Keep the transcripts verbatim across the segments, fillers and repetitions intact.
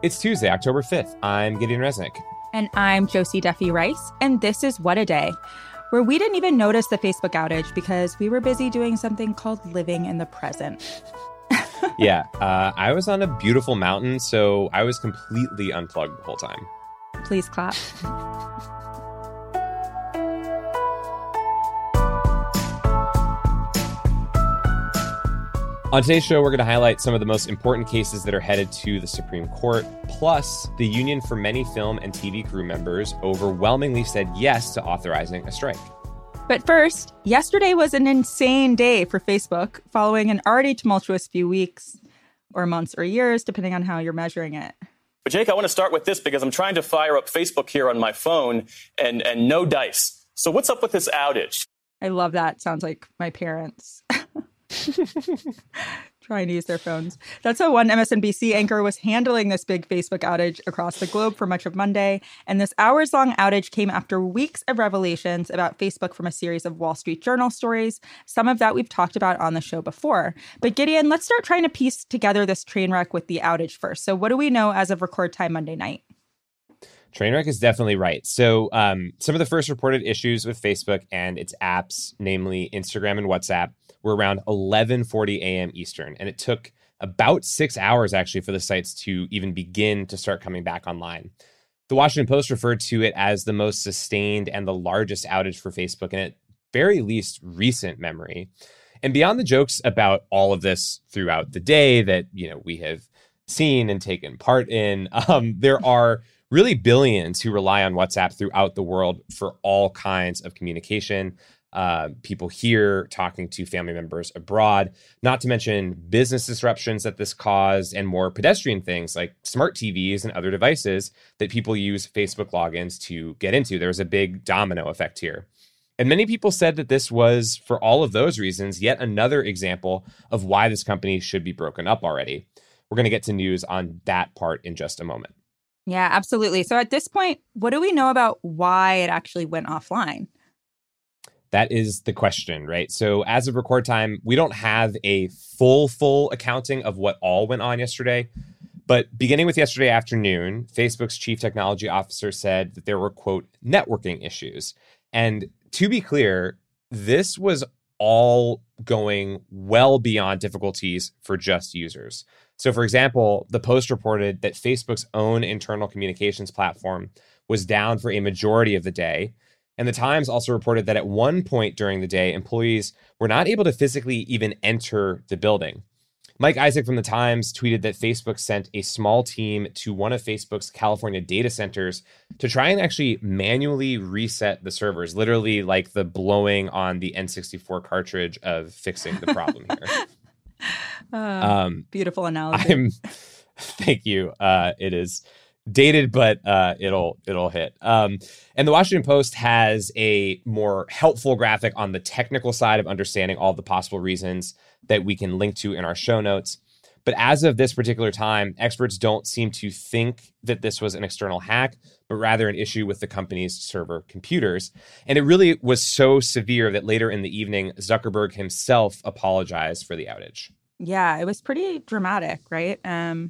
It's Tuesday, October fifth. I'm Gideon Resnick. And I'm Josie Duffy Rice. And this is What a Day, where we didn't even notice the Facebook outage because we were busy doing something called living in the present. yeah, uh, I was on a beautiful mountain, so I was completely unplugged the whole time. Please clap. On today's show, we're going to highlight some of the most important cases that are headed to the Supreme Court. Plus, the union for many film and T V crew members overwhelmingly said yes to authorizing a strike. But first, yesterday was an insane day for Facebook, following an already tumultuous few weeks or months or years, depending on how you're measuring it. But Jake, I want to start with this because I'm trying to fire up Facebook here on my phone and, and no dice. So what's up with this outage? I love that. Sounds like my parents. Trying to use their phones. That's how one M S N B C anchor was handling this big Facebook outage across the globe for much of Monday. And this hours-long outage came after weeks of revelations about Facebook from a series of Wall Street Journal stories. Some of that we've talked about on the show before. But Gideon, let's start trying to piece together this train wreck with the outage first. So what do we know as of record time Monday night? Trainwreck is definitely right. So um, some of the first reported issues with Facebook and its apps, namely Instagram and WhatsApp, were around eleven forty a.m. Eastern. And it took about six hours, actually, for the sites to even begin to start coming back online. The Washington Post referred to it as the most sustained and the largest outage for Facebook in at very least recent memory. And beyond the jokes about all of this throughout the day that, you know, we have seen and taken part in, um, there are really billions who rely on WhatsApp throughout the world for all kinds of communication. Uh, people here talking to family members abroad, not to mention business disruptions that this caused and more pedestrian things like smart T Vs and other devices that people use Facebook logins to get into. There's a big domino effect here. And many people said that this was, for all of those reasons, yet another example of why this company should be broken up already. We're going to get to news on that part in just a moment. Yeah, absolutely. So at this point, what do we know about why it actually went offline? That is the question, right? So as of record time, we don't have a full, full accounting of what all went on yesterday. But beginning with yesterday afternoon, Facebook's chief technology officer said that there were, quote, networking issues. And to be clear, this was all going well beyond difficulties for just users. So, for example, the Post reported that Facebook's own internal communications platform was down for a majority of the day. And the Times also reported that at one point during the day, employees were not able to physically even enter the building. Mike Isaac from the Times tweeted that Facebook sent a small team to one of Facebook's California data centers to try and actually manually reset the servers, literally like the blowing on the N sixty-four cartridge of fixing the problem here. uh, um, beautiful analogy. I'm, thank you. Uh, it is dated, but uh, it'll it'll hit. Um, and the Washington Post has a more helpful graphic on the technical side of understanding all the possible reasons that we can link to in our show notes. But as of this particular time, experts don't seem to think that this was an external hack, but rather an issue with the company's server computers. And it really was so severe that later in the evening, Zuckerberg himself apologized for the outage. Yeah, it was pretty dramatic, right? Um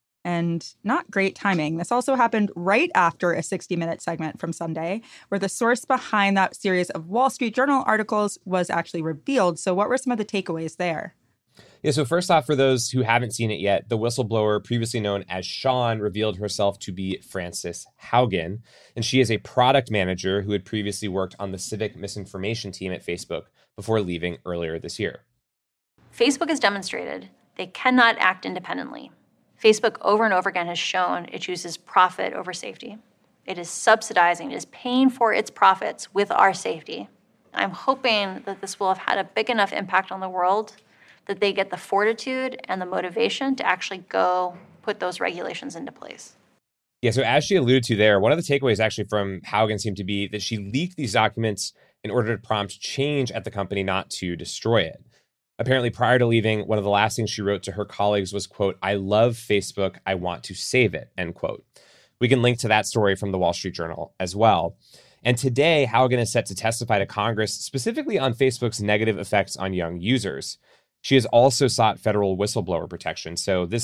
And not great timing. This also happened right after a sixty-minute segment from Sunday, where the source behind that series of Wall Street Journal articles was actually revealed. So what were some of the takeaways there? Yeah, so first off, for those who haven't seen it yet, the whistleblower, previously known as Sean, revealed herself to be Frances Haugen. And she is a product manager who had previously worked on the civic misinformation team at Facebook before leaving earlier this year. Facebook has demonstrated they cannot act independently. Facebook over and over again has shown it chooses profit over safety. It is subsidizing, it is paying for its profits with our safety. I'm hoping that this will have had a big enough impact on the world that they get the fortitude and the motivation to actually go put those regulations into place. Yeah, so as she alluded to there, one of the takeaways actually from Haugen seemed to be that she leaked these documents in order to prompt change at the company, not to destroy it. Apparently, prior to leaving, one of the last things she wrote to her colleagues was, quote, "I love Facebook. I want to save it," end quote. We can link to that story from the Wall Street Journal as well. And today, Haugen is set to testify to Congress specifically on Facebook's negative effects on young users. She has also sought federal whistleblower protection. So this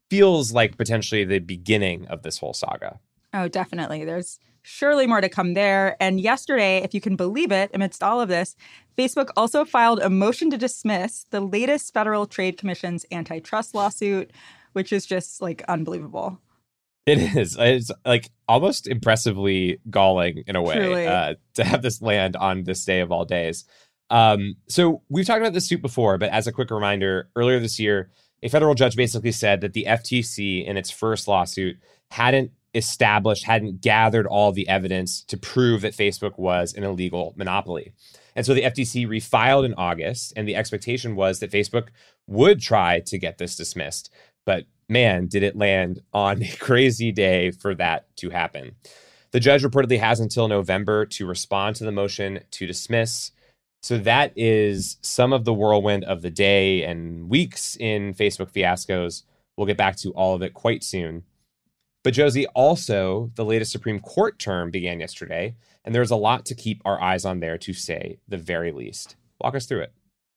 feels like potentially the beginning of this whole saga. Oh, definitely. There's surely more to come there. And yesterday, if you can believe it, amidst all of this, Facebook also filed a motion to dismiss the latest Federal Trade Commission's antitrust lawsuit, which is just like unbelievable. It is. It's like almost impressively galling in a way uh, to have this land on this day of all days. Um, so we've talked about this suit before, but as a quick reminder, earlier this year, a federal judge basically said that the F T C in its first lawsuit hadn't established, hadn't gathered all the evidence to prove that Facebook was an illegal monopoly. And so the F T C refiled in August, and the expectation was that Facebook would try to get this dismissed. But man, did it land on a crazy day for that to happen. The judge reportedly has until November to respond to the motion to dismiss. So that is some of the whirlwind of the day and weeks in Facebook fiascos. We'll get back to all of it quite soon. But Josie, also, the latest Supreme Court term began yesterday, and there's a lot to keep our eyes on there, to say the very least. Walk us through it.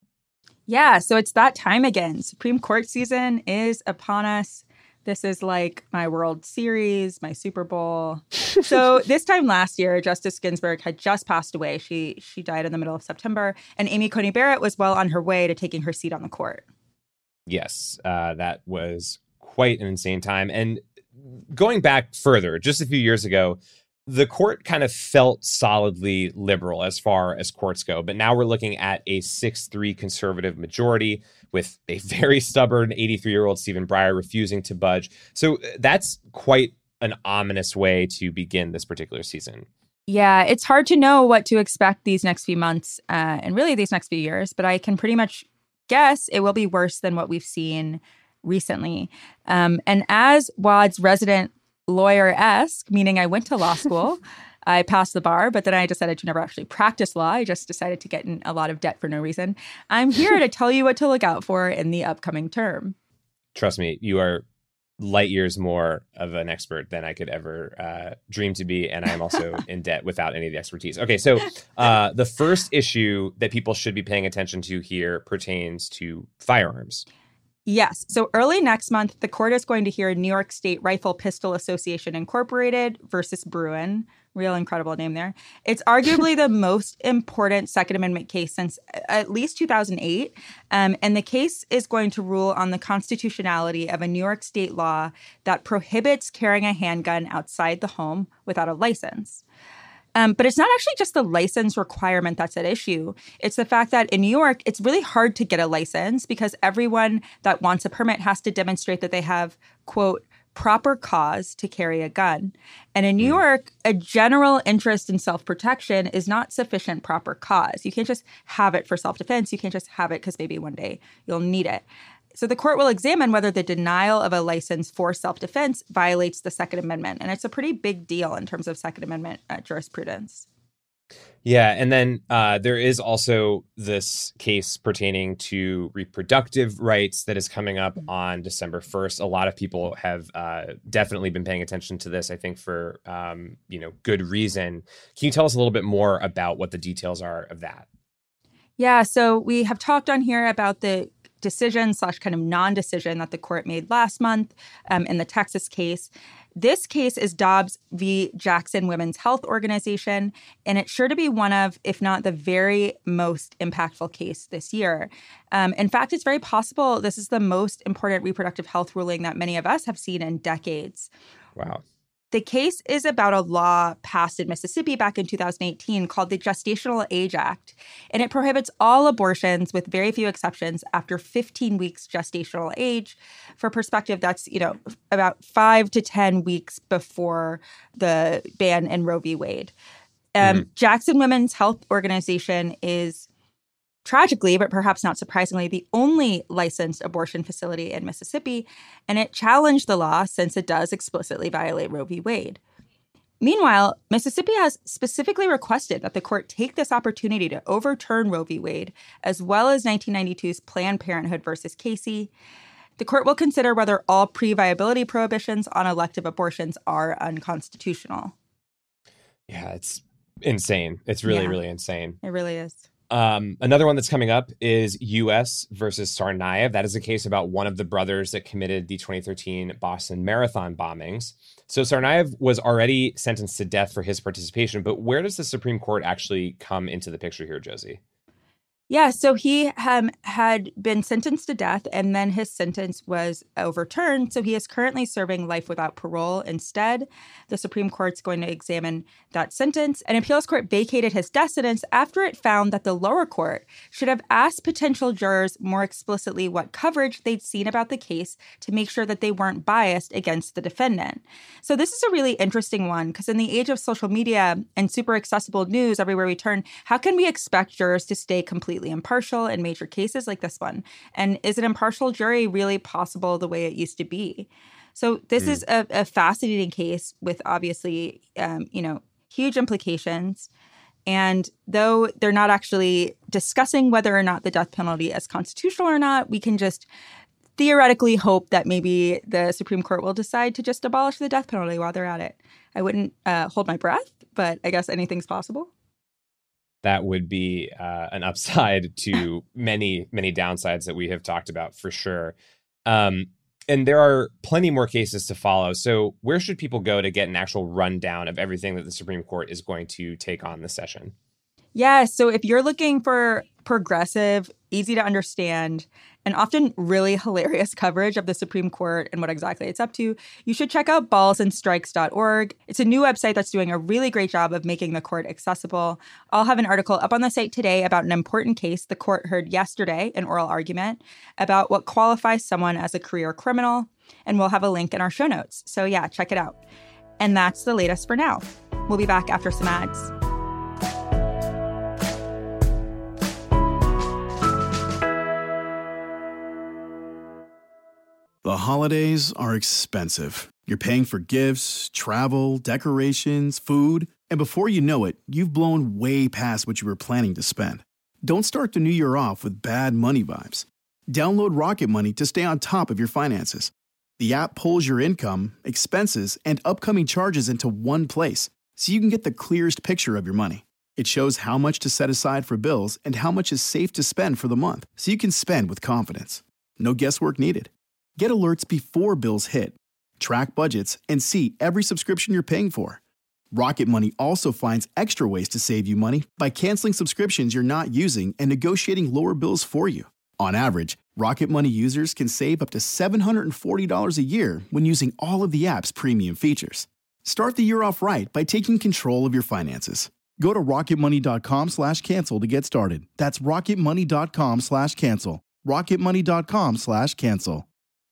Yeah, so it's that time again. Supreme Court season is upon us. This is like my World Series, my Super Bowl. So this time last year, Justice Ginsburg had just passed away. She she died in the middle of September, and Amy Coney Barrett was well on her way to taking her seat on the court. Yes, uh, that was quite an insane time. And going back further, just a few years ago, the court kind of felt solidly liberal as far as courts go. But now we're looking at a six three conservative majority with a very stubborn eighty-three-year-old Stephen Breyer refusing to budge. So that's quite an ominous way to begin this particular season. Yeah, it's hard to know what to expect these next few months uh, and really these next few years. But I can pretty much guess it will be worse than what we've seen recently. Um, and as Wad's resident lawyer-esque, meaning I went to law school, I passed the bar, but then I decided to never actually practice law. I just decided to get in a lot of debt for no reason. I'm here to tell you what to look out for in the upcoming term. Trust me, you are light years more of an expert than I could ever uh, dream to be. And I'm also in debt without any of the expertise. Okay, so uh, the first issue that people should be paying attention to here pertains to firearms. Yes. So early next month, the court is going to hear New York State Rifle Pistol Association Incorporated versus Bruen. Real incredible name there. It's arguably the most important Second Amendment case since at least two thousand eight. Um, and the case is going to rule on the constitutionality of a New York State law that prohibits carrying a handgun outside the home without a license. Um, but it's not actually just the license requirement that's at issue. It's the fact that in New York, it's really hard to get a license because everyone that wants a permit has to demonstrate that they have, quote, proper cause to carry a gun. And in New York, a general interest in self-protection is not sufficient proper cause. You can't just have it for self-defense. You can't just have it because maybe one day you'll need it. So the court will examine whether the denial of a license for self-defense violates the Second Amendment. And it's a pretty big deal in terms of Second Amendment uh, jurisprudence. Yeah. And then uh, there is also this case pertaining to reproductive rights that is coming up on December first. A lot of people have uh, definitely been paying attention to this, I think, for, um, you know, good reason. Can you tell us a little bit more about what the details are of that? Yeah. So we have talked on here about the decision slash kind of non-decision that the court made last month um, in the Texas case. This case is Dobbs v. Jackson Women's Health Organization, and it's sure to be one of, if not the very most impactful case this year. Um, in fact, it's very possible this is the most important reproductive health ruling that many of us have seen in decades. Wow. The case is about a law passed in Mississippi back in two thousand eighteen called the Gestational Age Act, and it prohibits all abortions with very few exceptions after fifteen weeks gestational age. For perspective, that's, you know, about five to ten weeks before the ban in Roe v. Wade. Um, mm-hmm. Jackson Women's Health Organization is tragically, but perhaps not surprisingly, the only licensed abortion facility in Mississippi, and it challenged the law since it does explicitly violate Roe v. Wade. Meanwhile, Mississippi has specifically requested that the court take this opportunity to overturn Roe v. Wade, as well as nineteen ninety-two's Planned Parenthood versus Casey. The court will consider whether all pre-viability prohibitions on elective abortions are unconstitutional. Yeah, it's insane. It's really, yeah, really insane. It really is. Um, another one that's coming up is U S versus Tsarnaev. That is a case about one of the brothers that committed the twenty thirteen Boston Marathon bombings. So Tsarnaev was already sentenced to death for his participation, but where does the Supreme Court actually come into the picture here, Josie? Yeah, so he um, had been sentenced to death, and then his sentence was overturned. So he is currently serving life without parole instead. The Supreme Court's going to examine that sentence. An appeals court vacated his death sentence after it found that the lower court should have asked potential jurors more explicitly what coverage they'd seen about the case to make sure that they weren't biased against the defendant. So this is a really interesting one, because in the age of social media and super accessible news everywhere we turn, how can we expect jurors to stay completely impartial in major cases like this one? And is an impartial jury really possible the way it used to be? So this mm. is a, a fascinating case with obviously, um, you know, huge implications. And though they're not actually discussing whether or not the death penalty is constitutional or not, we can just theoretically hope that maybe the Supreme Court will decide to just abolish the death penalty while they're at it. I wouldn't uh, hold my breath, but I guess anything's possible. That would be uh, an upside to many, many downsides that we have talked about for sure. Um, and there are plenty more cases to follow. So where should people go to get an actual rundown of everything that the Supreme Court is going to take on this session? Yeah, so if you're looking for progressive, easy to understand, and often really hilarious coverage of the Supreme Court and what exactly it's up to, you should check out balls and strikes dot org. It's a new website that's doing a really great job of making the court accessible. I'll have an article up on the site today about an important case the court heard yesterday, an oral argument, about what qualifies someone as a career criminal, and we'll have a link in our show notes. So yeah, check it out. And that's the latest for now. We'll be back after some ads. The holidays are expensive. You're paying for gifts, travel, decorations, food, and before you know it, you've blown way past what you were planning to spend. Don't start the new year off with bad money vibes. Download Rocket Money to stay on top of your finances. The app pulls your income, expenses, and upcoming charges into one place, so you can get the clearest picture of your money. It shows how much to set aside for bills and how much is safe to spend for the month, so you can spend with confidence. No guesswork needed. Get alerts before bills hit, track budgets, and see every subscription you're paying for. Rocket Money also finds extra ways to save you money by canceling subscriptions you're not using and negotiating lower bills for you. On average, Rocket Money users can save up to seven hundred forty dollars a year when using all of the app's premium features. Start the year off right by taking control of your finances. Go to rocketmoney.com slash cancel to get started. That's rocketmoney.com slash cancel. rocketmoney.com slash cancel.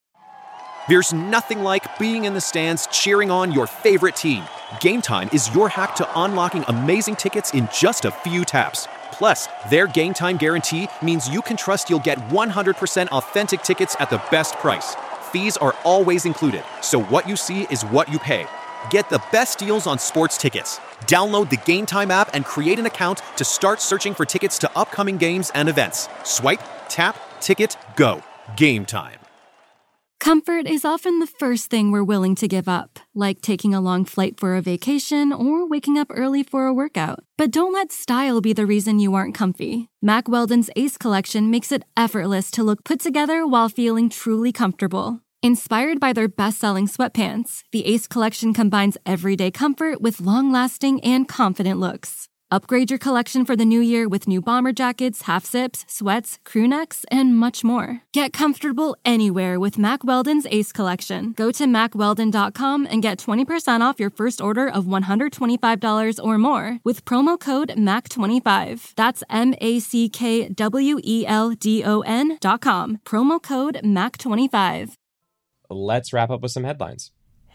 There's nothing like being in the stands cheering on your favorite team. Game Time is your hack to unlocking amazing tickets in just a few taps. Plus, their Game Time guarantee means you can trust you'll get one hundred percent authentic tickets at the best price. Fees are always included, so what you see is what you pay. Get the best deals on sports tickets. Download the Game Time app and create an account to start searching for tickets to upcoming games and events. Swipe, tap, ticket, go. Game Time. Comfort is often the first thing we're willing to give up, like taking a long flight for a vacation or waking up early for a workout. But don't let style be the reason you aren't comfy. Mack Weldon's Ace Collection makes it effortless to look put together while feeling truly comfortable. Inspired by their best-selling sweatpants, the Ace Collection combines everyday comfort with long-lasting and confident looks. Upgrade your collection for the new year with new bomber jackets, half-zips, sweats, crew necks, and much more. Get comfortable anywhere with Mack Weldon's Ace Collection. Go to mack weldon dot com and get twenty percent off your first order of one hundred twenty-five dollars or more with promo code mack twenty-five. That's M A C K W E L D O N dot com. Promo code mack twenty-five. Let's wrap up with some headlines.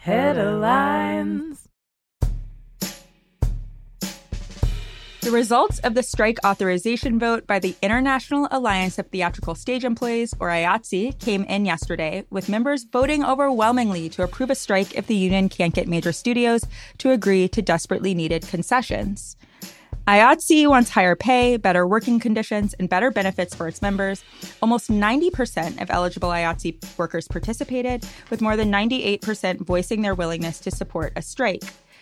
Headlines. The results of the strike authorization vote by the International Alliance of Theatrical Stage Employees, or I A T S E, came in yesterday, with members voting overwhelmingly to approve a strike if the union can't get major studios to agree to desperately needed concessions. I A T S E wants higher pay, better working conditions, and better benefits for its members. Almost ninety percent of eligible I A T S E workers participated, with more than ninety-eight percent voicing their willingness to support a strike.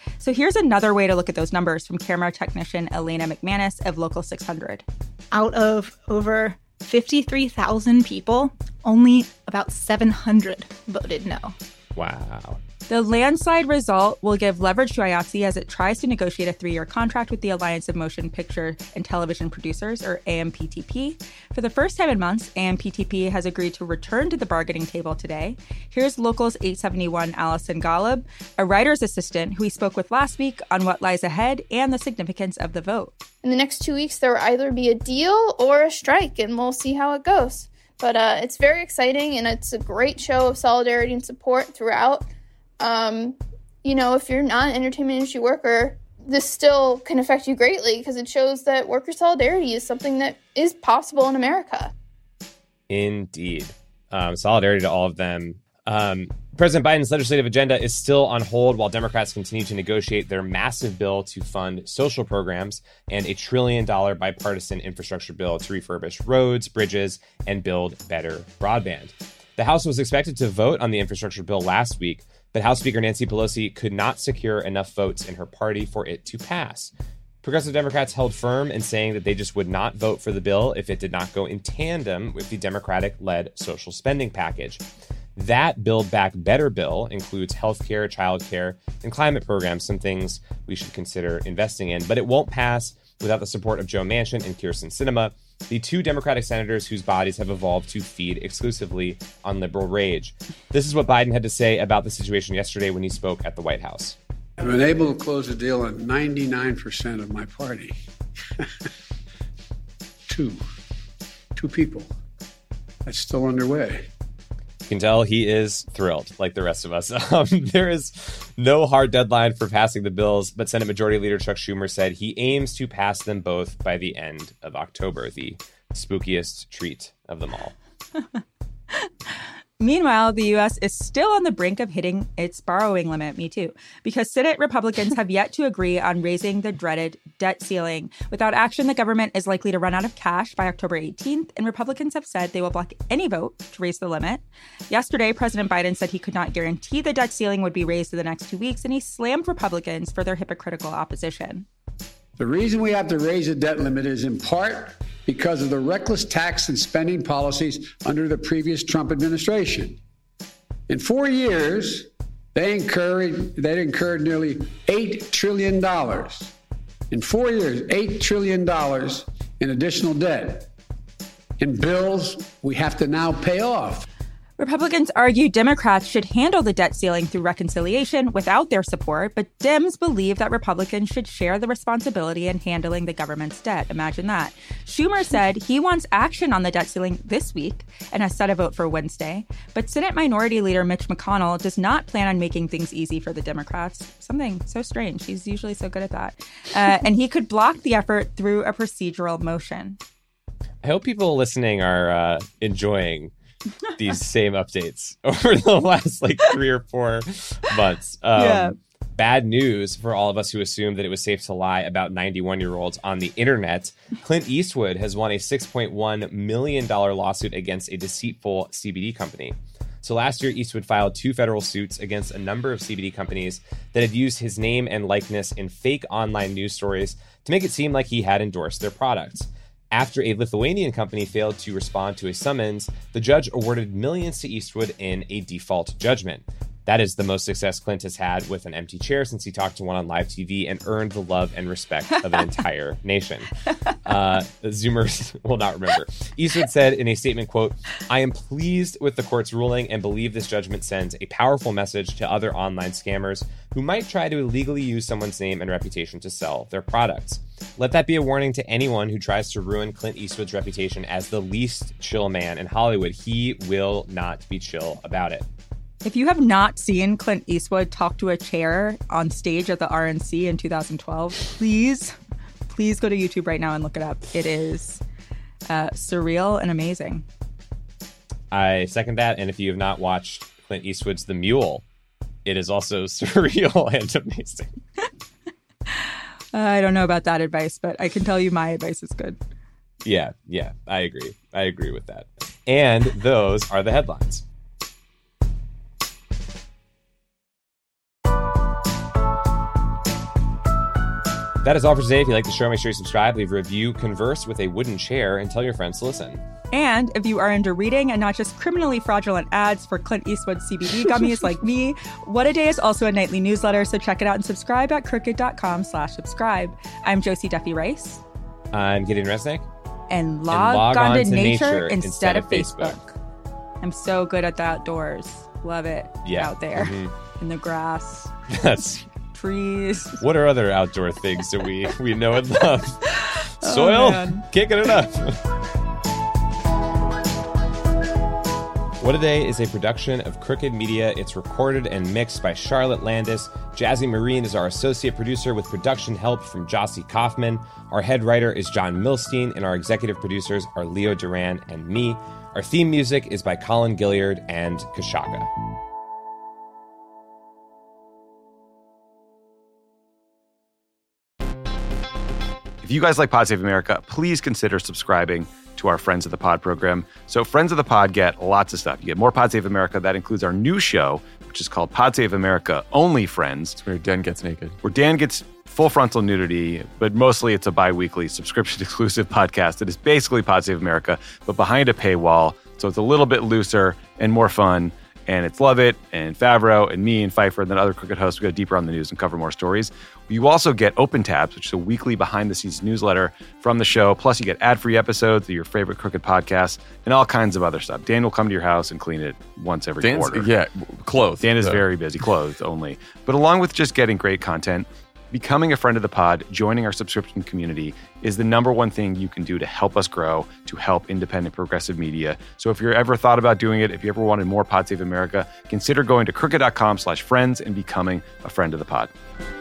So here's another way to look at those numbers from camera technician Elena McManus of Local six hundred. Out of over fifty-three thousand people, only about seven hundred voted no. Wow. The landslide result will give leverage to I A T S E as it tries to negotiate a three-year contract with the Alliance of Motion Picture and Television Producers, or A M P T P. For the first time in months, A M P T P has agreed to return to the bargaining table today. Here's Locals eight seventy-one Allison Golub, a writer's assistant who we spoke with last week on what lies ahead and the significance of the vote. In the next two weeks, there will either be a deal or a strike, and we'll see how it goes. But uh, it's very exciting, and it's a great show of solidarity and support throughout. Um, you know, if you're not an entertainment industry worker, this still can affect you greatly because it shows that worker solidarity is something that is possible in America. Indeed. Um, solidarity to all of them. Um, President Biden's legislative agenda is still on hold while Democrats continue to negotiate their massive bill to fund social programs and a trillion dollar bipartisan infrastructure bill to refurbish roads, bridges, and build better broadband. The House was expected to vote on the infrastructure bill last week, but House Speaker Nancy Pelosi could not secure enough votes in her party for it to pass. Progressive Democrats held firm in saying that they just would not vote for the bill if it did not go in tandem with the Democratic-led social spending package. That Build Back Better bill includes healthcare, childcare, and climate programs, some things we should consider investing in, but it won't pass without the support of Joe Manchin and Kyrsten Sinema, the two Democratic senators whose bodies have evolved to feed exclusively on liberal rage. This is what Biden had to say about the situation yesterday when he spoke at the White House. I've been able to close a deal on ninety-nine percent of my party. Two. Two people. That's still underway. You can tell he is thrilled, like the rest of us. Um, there is no hard deadline for passing the bills, but Senate Majority Leader Chuck Schumer said he aims to pass them both by the end of October, the spookiest treat of them all. Meanwhile, the U S is still on the brink of hitting its borrowing limit, me too, because Senate Republicans have yet to agree on raising the dreaded debt ceiling. Without action, the government is likely to run out of cash by October eighteenth, and Republicans have said they will block any vote to raise the limit. Yesterday, President Biden said he could not guarantee the debt ceiling would be raised in the next two weeks, and he slammed Republicans for their hypocritical opposition. The reason we have to raise the debt limit is in part because of the reckless tax and spending policies under the previous Trump administration. In four years, they incurred, they incurred nearly eight trillion dollars. In four years, eight trillion dollars in additional debt. In bills we have to now pay off. Republicans argue Democrats should handle the debt ceiling through reconciliation without their support, but Dems believe that Republicans should share the responsibility in handling the government's debt. Imagine that. Schumer said he wants action on the debt ceiling this week and has set a vote for Wednesday. But Senate Minority Leader Mitch McConnell does not plan on making things easy for the Democrats. Something so strange. He's usually so good at that. Uh, and he could block the effort through a procedural motion. I hope people listening are uh, enjoying these same updates over the last like three or four months. Um, yeah. Bad news for all of us who assumed that it was safe to lie about ninety-one-year-olds on the internet. Clint Eastwood has won a six point one million dollars lawsuit against a deceitful C B D company. So last year, Eastwood filed two federal suits against a number of C B D companies that had used his name and likeness in fake online news stories to make it seem like he had endorsed their products. After a Lithuanian company failed to respond to a summons, the judge awarded millions to Eastwood in a default judgment. That is the most success Clint has had with an empty chair since he talked to one on live T V and earned the love and respect of an entire nation. Uh, Zoomers will not remember. Eastwood said in a statement, quote, "I am pleased with the court's ruling and believe this judgment sends a powerful message to other online scammers who might try to illegally use someone's name and reputation to sell their products. Let that be a warning to anyone who tries to ruin Clint Eastwood's reputation as the least chill man in Hollywood. He will not be chill about it." If you have not seen Clint Eastwood talk to a chair on stage at the R N C in two thousand twelve, please, please go to YouTube right now and look it up. It is uh, surreal and amazing. I second that. And if you have not watched Clint Eastwood's The Mule, it is also surreal and amazing. I don't know about that advice, but I can tell you my advice is good. Yeah, yeah, I agree. I agree with that. And those are the headlines. That is all for today. If you like the show, make sure you subscribe, leave a review, converse with a wooden chair, and tell your friends to listen. And if you are into reading and not just criminally fraudulent ads for Clint Eastwood C B D gummies like me, What a Day is also a nightly newsletter, so check it out and subscribe at crooked.com slash subscribe. I'm Josie Duffy Rice. I'm Gideon Resnick. And log, and log on, on to nature, nature instead, instead of Facebook. Facebook. I'm so good at the outdoors. Love it. Yeah. Out there mm-hmm. in the grass. That's... trees. What are other outdoor things that we, we know and love? Soil? Oh, can't get enough. What a Day is a production of Crooked Media. It's recorded and mixed by Charlotte Landis. Jazzy Marine is our associate producer with production help from Jossie Kaufman. Our head writer is John Milstein, and our executive producers are Leo Duran and me. Our theme music is by Colin Gilliard and Kashaka. If you guys like Pod Save America, please consider subscribing to our Friends of the Pod program. So Friends of the Pod get lots of stuff. You get more Pod Save America. That includes our new show, which is called Pod Save America Only Friends. It's where Dan gets naked. Where Dan gets full frontal nudity, but mostly it's a bi-weekly subscription-exclusive podcast that is basically Pod Save America, but behind a paywall. So it's a little bit looser and more fun. And it's Lovett and Favreau and me and Pfeiffer and then other Crooked hosts. We go deeper on the news and cover more stories. You also get Open Tabs, which is a weekly behind-the-scenes newsletter from the show. Plus, you get ad-free episodes of your favorite Crooked podcasts and all kinds of other stuff. Dan will come to your house and clean it once every Dan's, quarter. Yeah, clothes. Dan is so. very busy, clothes only. But along with just getting great content, becoming a friend of the pod, joining our subscription community is the number one thing you can do to help us grow, to help independent progressive media. So if you're ever thought about doing it, if you ever wanted more Pod Save America, consider going to crooked.com slash friends and becoming a friend of the pod.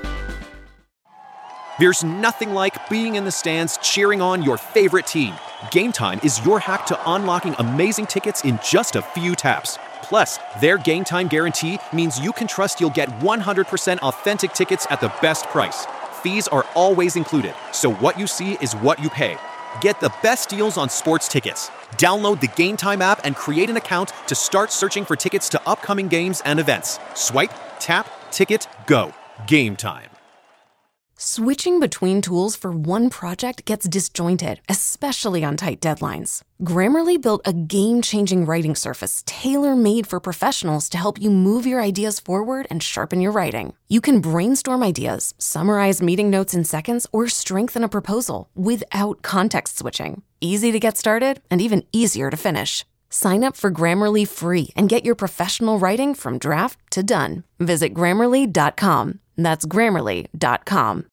There's nothing like being in the stands cheering on your favorite team. Game Time is your hack to unlocking amazing tickets in just a few taps. Plus, their Game Time guarantee means you can trust you'll get one hundred percent authentic tickets at the best price. Fees are always included, so what you see is what you pay. Get the best deals on sports tickets. Download the Game Time app and create an account to start searching for tickets to upcoming games and events. Swipe, tap, ticket, go. Game Time. Switching between tools for one project gets disjointed, especially on tight deadlines. Grammarly built a game-changing writing surface tailor-made for professionals to help you move your ideas forward and sharpen your writing. You can brainstorm ideas, summarize meeting notes in seconds, or strengthen a proposal without context switching. Easy to get started and even easier to finish. Sign up for Grammarly free and get your professional writing from draft to done. Visit Grammarly dot com. That's Grammarly dot com.